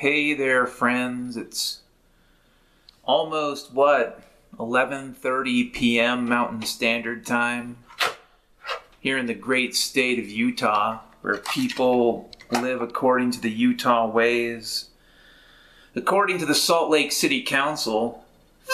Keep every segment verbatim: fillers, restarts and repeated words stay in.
Hey there, friends. It's almost, what, eleven thirty p.m. Mountain Standard Time here in the great state of Utah, where people live according to the Utah ways. According to the Salt Lake City Council,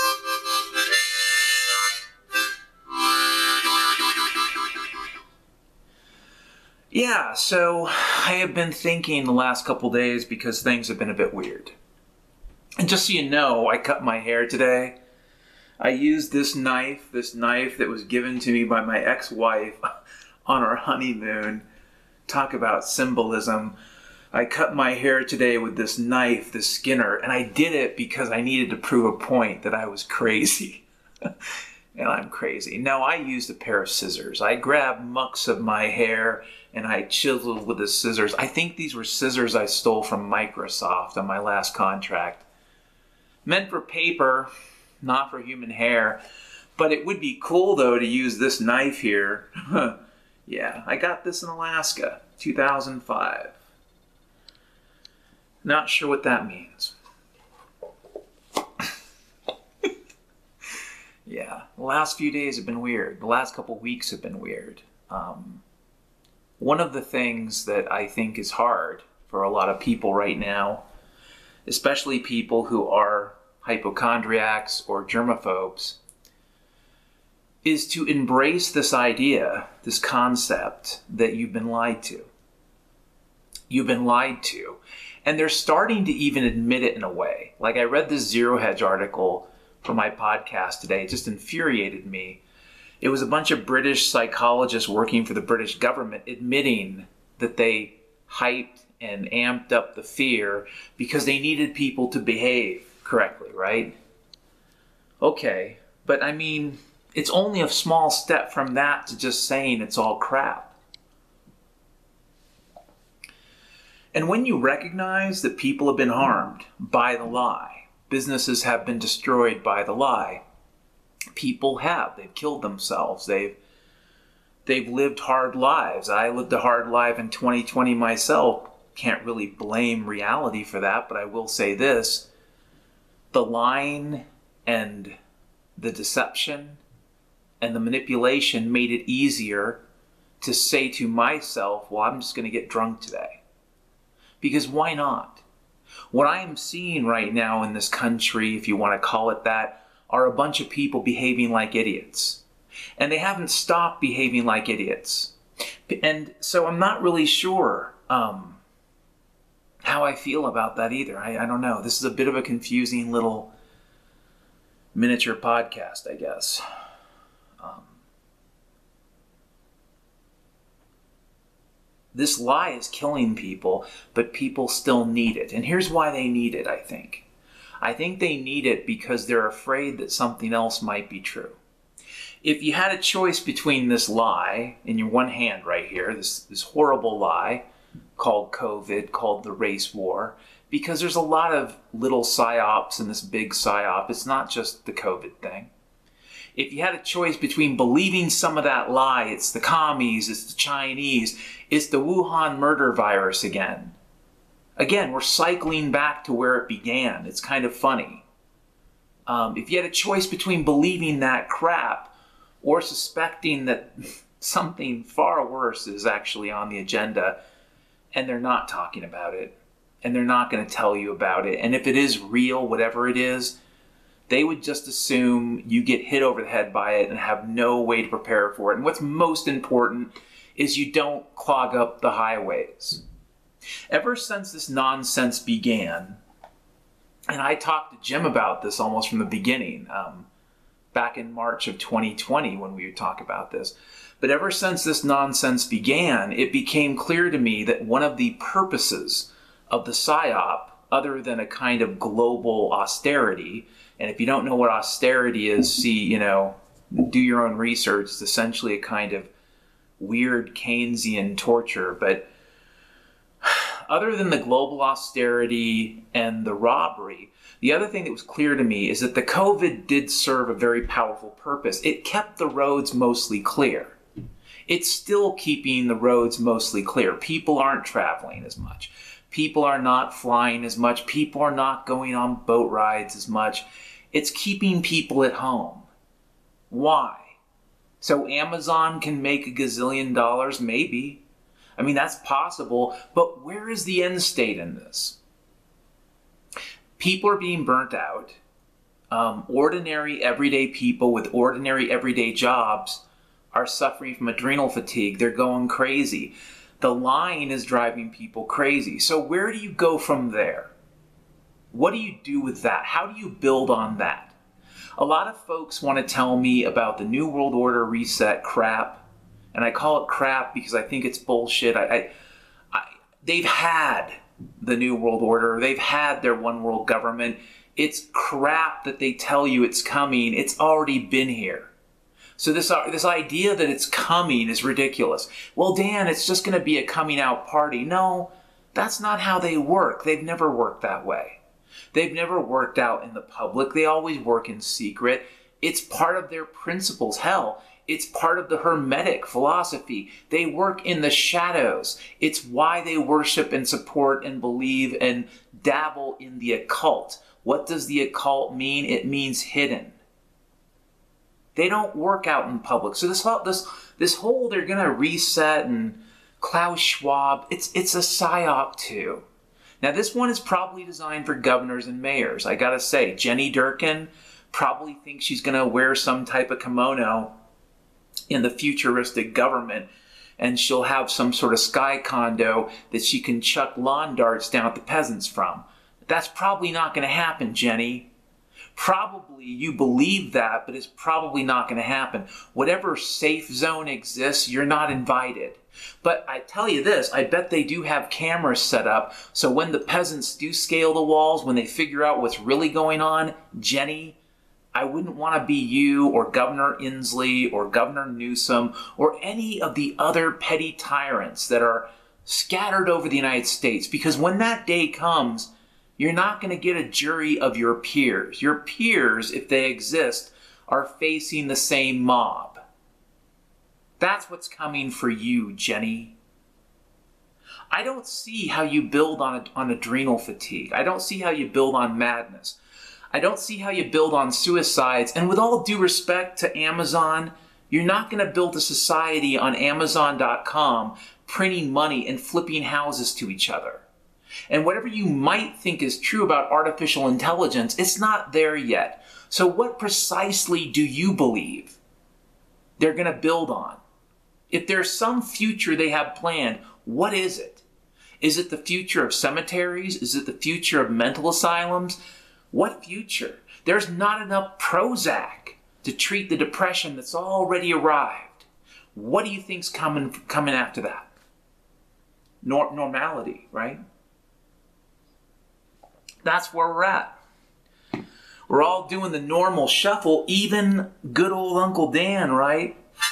yeah, so I have been thinking the last couple days because things have been a bit weird. And just so you know, I cut my hair today. I used this knife, this knife that was given to me by my ex-wife on our honeymoon. Talk about symbolism. I cut my hair today with this knife, this Skinner, and I did it because I needed to prove a point that I was crazy. And I'm crazy. No, I used a pair of scissors. I grabbed mucks of my hair and I chiseled with the scissors. I think these were scissors I stole from Microsoft on my last contract. Meant for paper, not for human hair. But it would be cool, though, to use this knife here. Yeah, I got this in Alaska, two thousand five. Not sure what that means. Yeah, the last few days have been weird. The last couple weeks have been weird. Um, one of the things that I think is hard for a lot of people right now, especially people who are hypochondriacs or germaphobes, is to embrace this idea, this concept that you've been lied to. You've been lied to. And they're starting to even admit it in a way. Like I read this Zero Hedge article for my podcast today. It just infuriated me. It was a bunch of British psychologists working for the British government admitting that they hyped and amped up the fear because they needed people to behave correctly, right? Okay, but I mean, it's only a small step from that to just saying it's all crap. And when you recognize that people have been harmed by the lie, businesses have been destroyed by the lie. People have. They've killed themselves. They've they've lived hard lives. I lived a hard life in twenty twenty myself. Can't really blame reality for that, but I will say this. The lying and the deception and the manipulation made it easier to say to myself, well, I'm just going to get drunk today. Because why not? What I am seeing right now in this country, if you want to call it that, are a bunch of people behaving like idiots. And they haven't stopped behaving like idiots. And so I'm not really sure um, how I feel about that either. I, I don't know. This is a bit of a confusing little miniature podcast, I guess. Um, This lie is killing people, but people still need it. And here's why they need it, I think. I think they need it because they're afraid that something else might be true. If you had a choice between this lie in your one hand right here, this, this horrible lie called COVID, called the race war, because there's a lot of little psyops in this big psyop. It's not just the COVID thing. If you had a choice between believing some of that lie, it's the commies, it's the Chinese, it's the Wuhan murder virus again. Again, we're cycling back to where it began. It's kind of funny. Um, if you had a choice between believing that crap or suspecting that something far worse is actually on the agenda and they're not talking about it and they're not going to tell you about it, and if it is real, whatever it is, they would just assume you get hit over the head by it and have no way to prepare for it. And what's most important is you don't clog up the highways. Ever since this nonsense began, and I talked to Jim about this almost from the beginning, um, back in March of twenty twenty when we would talk about this, but ever since this nonsense began, it became clear to me that one of the purposes of the PSYOP, other than a kind of global austerity, and if you don't know what austerity is, see, you know, do your own research. It's essentially a kind of weird Keynesian torture. But other than the global austerity and the robbery, the other thing that was clear to me is that the COVID did serve a very powerful purpose. It kept the roads mostly clear. It's still keeping the roads mostly clear. People aren't traveling as much. People are not flying as much. People are not going on boat rides as much. It's keeping people at home. Why? So Amazon can make a gazillion dollars? Maybe. I mean, that's possible. But where is the end state in this? People are being burnt out. Um, ordinary, everyday people with ordinary, everyday jobs are suffering from adrenal fatigue. They're going crazy. The line is driving people crazy. So where do you go from there? What do you do with that? How do you build on that? A lot of folks want to tell me about the New World Order reset crap, and I call it crap because I think it's bullshit. I, I, I, they've had the New World Order. They've had their one world government. It's crap that they tell you it's coming. It's already been here. So this, uh, this idea that it's coming is ridiculous. Well, Dan, it's just going to be a coming out party. No, that's not how they work. They've never worked that way. They've never worked out in the public. They always work in secret. It's part of their principles. Hell, it's part of the Hermetic philosophy. They work in the shadows. It's why they worship and support and believe and dabble in the occult. What does the occult mean? It means hidden. They don't work out in public. So this whole, this, this whole they're going to reset and Klaus Schwab, it's, it's a psyop too. Now this one is probably designed for governors and mayors. I got to say, Jenny Durkin probably thinks she's going to wear some type of kimono in the futuristic government, and she'll have some sort of sky condo that she can chuck lawn darts down at the peasants from. That's probably not going to happen, Jenny. Probably you believe that, but it's probably not going to happen. Whatever safe zone exists, you're not invited. But I tell you this, I bet they do have cameras set up, so when the peasants do scale the walls, when they figure out what's really going on, Jenny, I wouldn't want to be you or Governor Inslee or Governor Newsom or any of the other petty tyrants that are scattered over the United States, because when that day comes, you're not going to get a jury of your peers. Your peers, if they exist, are facing the same mob. That's what's coming for you, Jenny. I don't see how you build on, on adrenal fatigue. I don't see how you build on madness. I don't see how you build on suicides. And with all due respect to Amazon, you're not going to build a society on Amazon dot com printing money and flipping houses to each other. And whatever you might think is true about artificial intelligence, it's not there yet. So what precisely do you believe they're going to build on? If there's some future they have planned, what is it? Is it the future of cemeteries? Is it the future of mental asylums? What future? There's not enough Prozac to treat the depression that's already arrived. What do you think's coming, coming after that? Nor- normality, right? That's where we're at. We're all doing the normal shuffle, even good old Uncle Dan, right?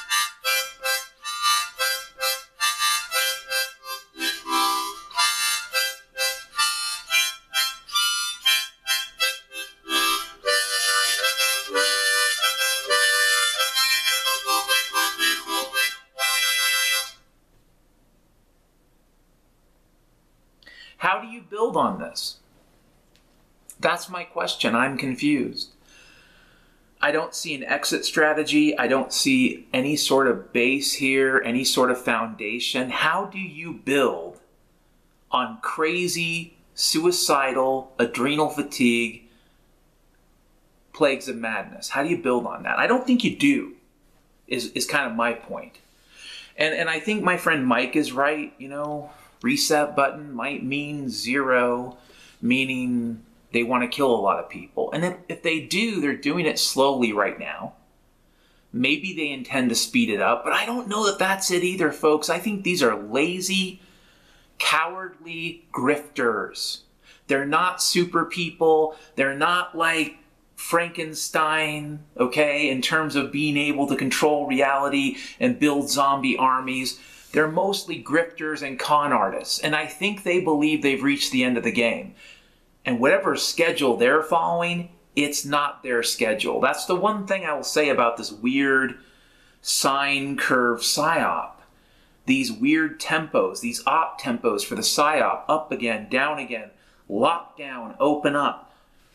How do you build on this? That's my question. I'm confused. I don't see an exit strategy. I don't see any sort of base here, any sort of foundation. How do you build on crazy, suicidal, adrenal fatigue, plagues of madness? How do you build on that? I don't think you do, is, is kind of my point. And, and I think my friend Mike is right. You know, reset button might mean zero, meaning they want to kill a lot of people. And if, if they do, they're doing it slowly right now. Maybe they intend to speed it up, but I don't know that that's it either, folks. I think these are lazy, cowardly grifters. They're not super people. They're not like Frankenstein, okay, in terms of being able to control reality and build zombie armies. They're mostly grifters and con artists, and I think they believe they've reached the end of the game. And whatever schedule they're following, it's not their schedule. That's the one thing I will say about this weird sine curve psyop. these weird tempos, these op tempos for the psyop, up again, down again, lock down, open up.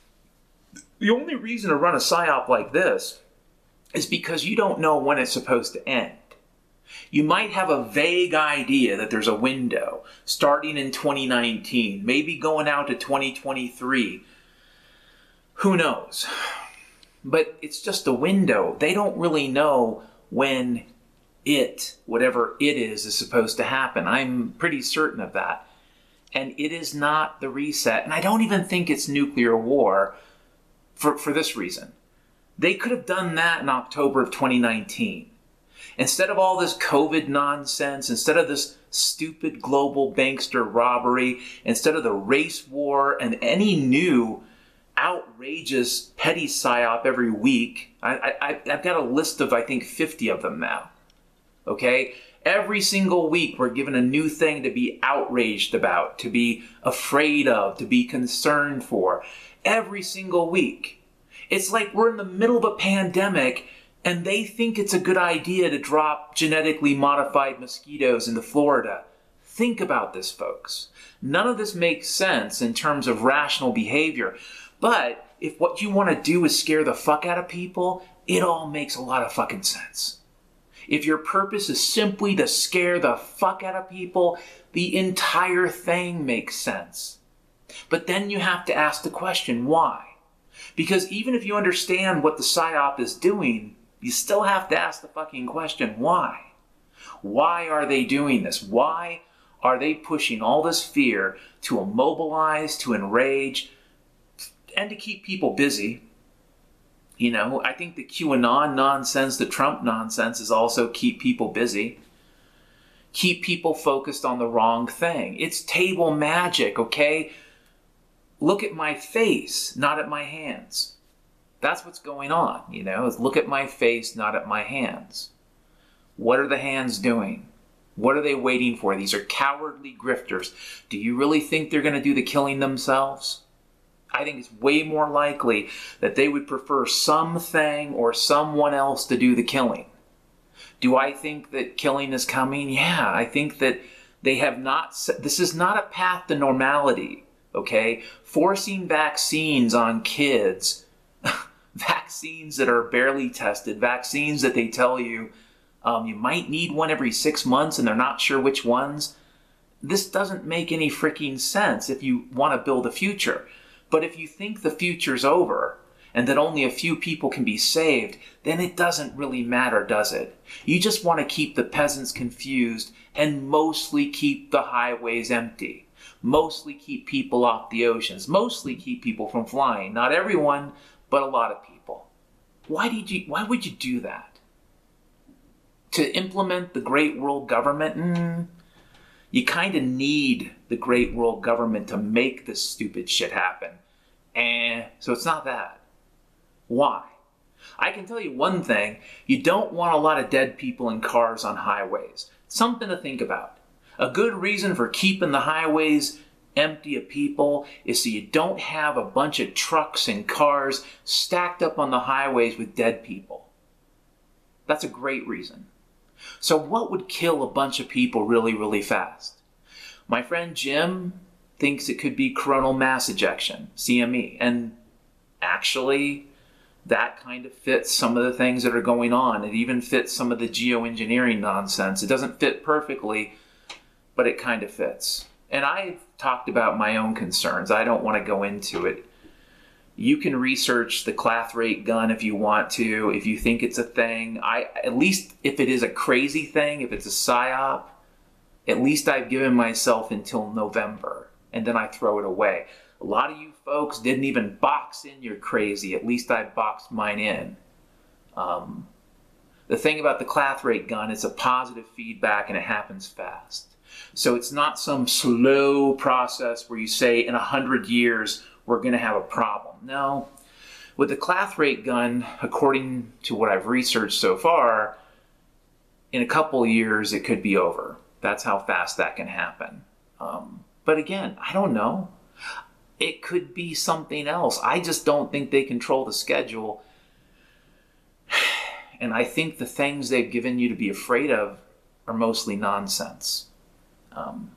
The only reason to run a psyop like this is because you don't know when it's supposed to end. You might have a vague idea that there's a window starting in twenty nineteen, maybe going out to twenty twenty-three. Who knows? But it's just a window. They don't really know when it, whatever it is, is supposed to happen. I'm pretty certain of that. And it is not the reset. And I don't even think it's nuclear war for, for this reason. They could have done that in October of twenty nineteen. Instead of all this COVID nonsense, instead of this stupid global bankster robbery, instead of the race war and any new outrageous petty psyop every week, I, I, I've got a list of, I think, fifty of them now. Okay? Every single week we're given a new thing to be outraged about, to be afraid of, to be concerned for. Every single week. It's like we're in the middle of a pandemic and they think it's a good idea to drop genetically modified mosquitoes into Florida. Think about this, folks. None of this makes sense in terms of rational behavior. But if what you want to do is scare the fuck out of people, it all makes a lot of fucking sense. If your purpose is simply to scare the fuck out of people, the entire thing makes sense. But then you have to ask the question, why? Because even if you understand what the psyop is doing, you still have to ask the fucking question, why? Why are they doing this? Why are they pushing all this fear to immobilize, to enrage, and to keep people busy? You know, I think the QAnon nonsense, the Trump nonsense is also keep people busy. Keep people focused on the wrong thing. It's table magic, okay? Look at my face, not at my hands. That's what's going on, you know, is look at my face, not at my hands. What are the hands doing? What are they waiting for? These are cowardly grifters. Do you really think they're going to do the killing themselves? I think it's way more likely that they would prefer something or someone else to do the killing. Do I think that killing is coming? Yeah, I think that they have not, this is not a path to normality, okay? Forcing vaccines on kids, vaccines that are barely tested, vaccines that they tell you um, you might need one every six months and they're not sure which ones. This doesn't make any freaking sense if you want to build a future. But if you think the future's over and that only a few people can be saved, then it doesn't really matter, does it? You just want to keep the peasants confused and mostly keep the highways empty. Mostly keep people off the oceans. Mostly keep people from flying. Not everyone, but a lot of people. Why did you, why would you do that? To implement the great world government? Mm, you kind of need the great world government to make this stupid shit happen. And so it's not that. Why? I can tell you one thing. You don't want a lot of dead people in cars on highways. Something to think about. A good reason for keeping the highways empty of people is so you don't have a bunch of trucks and cars stacked up on the highways with dead people. That's a great reason. So what would kill a bunch of people really, really fast? My friend Jim thinks it could be coronal mass ejection, C M E. And actually, that kind of fits some of the things that are going on. It even fits some of the geoengineering nonsense. It doesn't fit perfectly, but it kind of fits. And I've talked about my own concerns. I don't want to go into it. You can research the Clathrate gun if you want to, if you think it's a thing. I, at least if it is a crazy thing, if it's a psyop, at least I've given myself until November, and then I throw it away. A lot of you folks didn't even box in your crazy. At least I boxed mine in. Um, the thing about the Clathrate gun, it's a positive feedback and it happens fast. So it's not some slow process where you say in a hundred years we're going to have a problem. No. With the Clathrate gun, according to what I've researched so far, in a couple of years it could be over. That's how fast that can happen. Um, but again, I don't know. It could be something else. I just don't think they control the schedule. And I think the things they've given you to be afraid of are mostly nonsense. Um,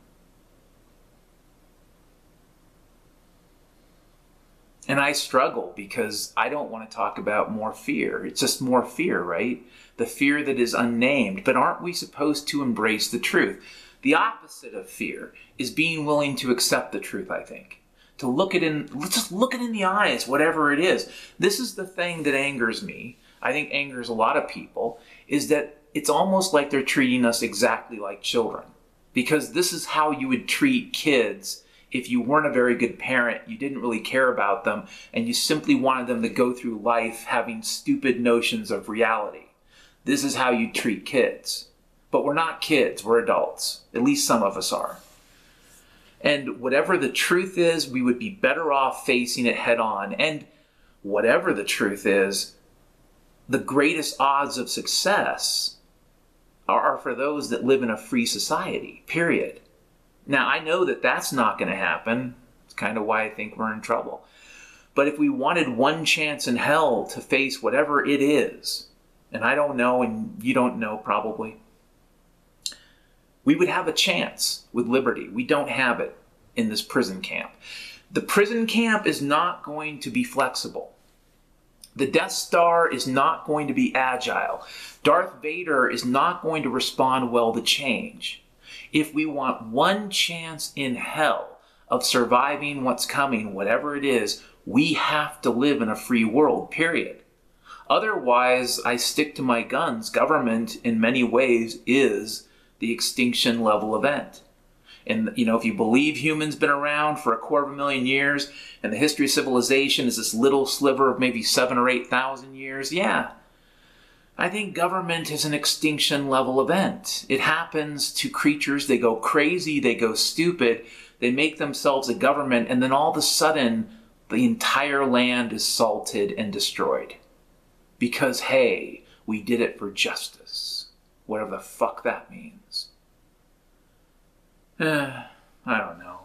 and I struggle because I don't want to talk about more fear. It's just more fear, right? The fear that is unnamed. But aren't we supposed to embrace the truth? The opposite of fear is being willing to accept the truth, I think. To look it in, let's just look it in the eyes, whatever it is. This is the thing that angers me. I think angers a lot of people, is that it's almost like they're treating us exactly like children. Because this is how you would treat kids if you weren't a very good parent, you didn't really care about them, and you simply wanted them to go through life having stupid notions of reality. This is how you treat kids. But we're not kids, we're adults. At least some of us are. And whatever the truth is, we would be better off facing it head on. And whatever the truth is, the greatest odds of success are for those that live in a free society, period. Now, I know that that's not going to happen. It's kind of why I think we're in trouble. But if we wanted one chance in hell to face whatever it is, and I don't know, and you don't know probably, we would have a chance with liberty. We don't have it in this prison camp. The prison camp is not going to be flexible. The Death Star is not going to be agile. Darth Vader is not going to respond well to change. If we want one chance in hell of surviving what's coming, whatever it is, we have to live in a free world, period. Otherwise, I stick to my guns. Government, in many ways, is the extinction level event. And, you know, if you believe humans been around for a quarter of a million years and the history of civilization is this little sliver of maybe seven or eight thousand years, yeah. I think government is an extinction level event. It happens to creatures. They go crazy. They go stupid. They make themselves a government. And then all of a sudden, the entire land is salted and destroyed. Because, hey, we did it for justice. Whatever the fuck that means. Uh, I don't know.